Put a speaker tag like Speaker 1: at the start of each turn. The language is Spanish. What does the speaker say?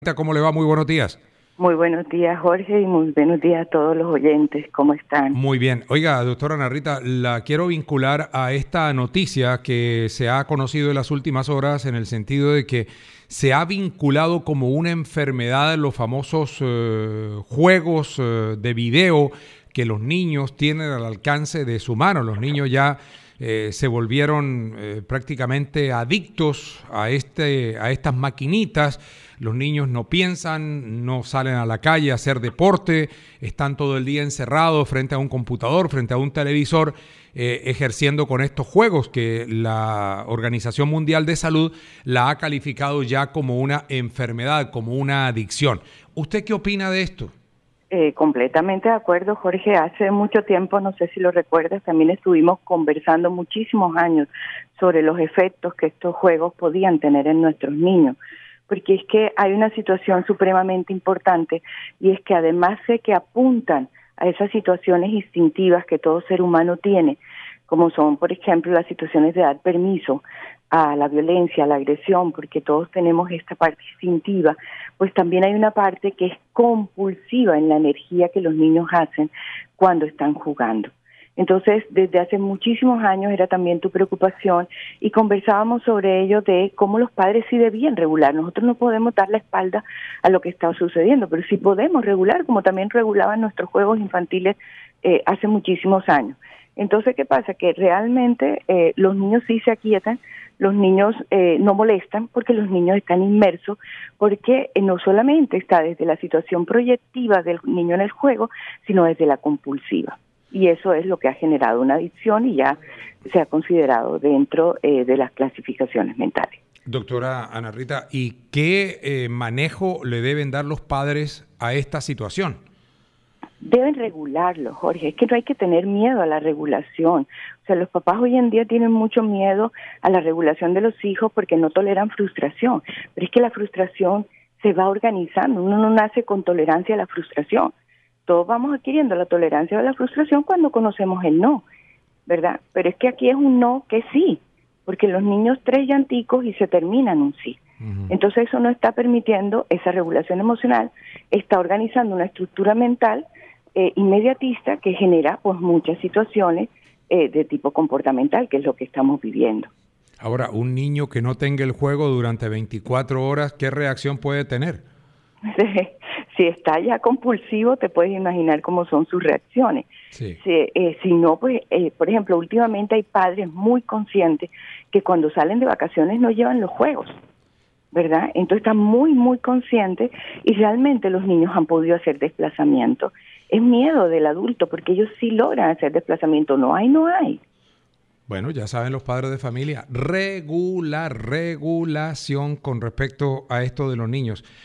Speaker 1: ¿Cómo le va? Muy buenos días.
Speaker 2: Muy buenos días, Jorge, y muy buenos días a todos los oyentes. ¿Cómo están?
Speaker 1: Muy bien. Oiga, doctora Ana Rita, la quiero vincular a esta noticia que se ha conocido en las últimas horas en el sentido de que se ha vinculado como una enfermedad los famosos juegos de video que los niños tienen al alcance de su mano. Los niños ya se volvieron prácticamente adictos a estas maquinitas. Los niños no piensan, no salen a la calle a hacer deporte, están todo el día encerrados frente a un computador, frente a un televisor, ejerciendo con estos juegos que la Organización Mundial de Salud la ha calificado ya como una enfermedad, como una adicción. ¿Usted qué opina de esto?
Speaker 2: Completamente de acuerdo, Jorge. Hace mucho tiempo, no sé si lo recuerdas, también estuvimos conversando muchísimos años sobre los efectos que estos juegos podían tener en nuestros niños. Porque es que hay una situación supremamente importante y es que además de que apuntan a esas situaciones instintivas que todo ser humano tiene, como son, por ejemplo, las situaciones de dar permiso a la violencia, a la agresión, porque todos tenemos esta parte instintiva, pues también hay una parte que es compulsiva en la energía que los niños hacen cuando están jugando. Entonces, desde hace muchísimos años era también tu preocupación y conversábamos sobre ello de cómo los padres sí debían regular. Nosotros no podemos dar la espalda a lo que está sucediendo, pero sí podemos regular, como también regulaban nuestros juegos infantiles hace muchísimos años. Entonces, ¿qué pasa? Que realmente los niños sí se aquietan, los niños no molestan porque los niños están inmersos, porque no solamente está desde la situación proyectiva del niño en el juego, sino desde la compulsiva. Y eso es lo que ha generado una adicción y ya se ha considerado dentro de las clasificaciones mentales.
Speaker 1: Doctora Ana Rita, ¿y qué manejo le deben dar los padres a esta situación?
Speaker 2: Deben regularlo, Jorge. Es que no hay que tener miedo a la regulación. O sea, los papás hoy en día tienen mucho miedo a la regulación de los hijos porque no toleran frustración. Pero es que la frustración se va organizando. Uno no nace con tolerancia a la frustración. Todos vamos adquiriendo la tolerancia a la frustración cuando conocemos el no, ¿verdad? Pero es que aquí es un no que sí, porque los niños tres llanticos y se terminan un sí. Entonces eso no está permitiendo esa regulación emocional, está organizando una estructura mental inmediatista que genera pues muchas situaciones de tipo comportamental, que es lo que estamos viviendo.
Speaker 1: Ahora, un niño que no tenga el juego durante 24 horas, ¿qué reacción puede tener?
Speaker 2: Si está ya compulsivo, te puedes imaginar cómo son sus reacciones.
Speaker 1: Sí.
Speaker 2: Si no, pues, por ejemplo, últimamente hay padres muy conscientes que cuando salen de vacaciones no llevan los juegos, ¿verdad? Entonces están muy, muy conscientes y realmente los niños han podido hacer desplazamiento. Es miedo del adulto porque ellos sí logran hacer desplazamiento. No hay.
Speaker 1: Bueno, ya saben los padres de familia, regulación con respecto a esto de los niños.